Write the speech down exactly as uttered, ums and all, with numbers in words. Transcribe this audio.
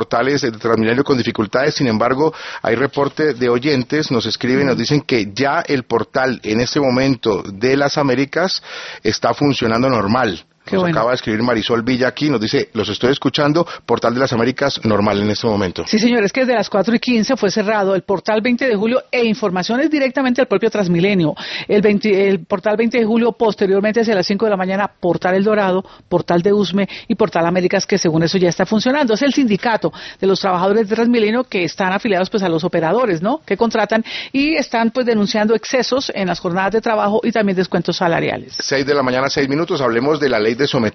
portales de Transmilenio con dificultades. Sin embargo, hay reporte de oyentes, nos escriben, nos dicen que ya el portal en este momento de las Américas está funcionando normal. Qué Nos bueno. acaba de escribir Marisol Villa aquí, nos dice, los estoy escuchando, Portal de las Américas normal en este momento. Sí, señor, es que desde las cuatro y quince fue cerrado el portal veinte de julio e informaciones directamente al propio Transmilenio. El, veinte, el portal veinte de julio, posteriormente hacia las cinco de la mañana, portal El Dorado, portal de Usme y portal Américas, que según eso ya está funcionando. Es el sindicato de los trabajadores de Transmilenio que están afiliados pues a los operadores, ¿no?, que contratan y están pues denunciando excesos en las jornadas de trabajo y también descuentos salariales. Seis de la mañana, seis minutos, hablemos de la ley de sometimiento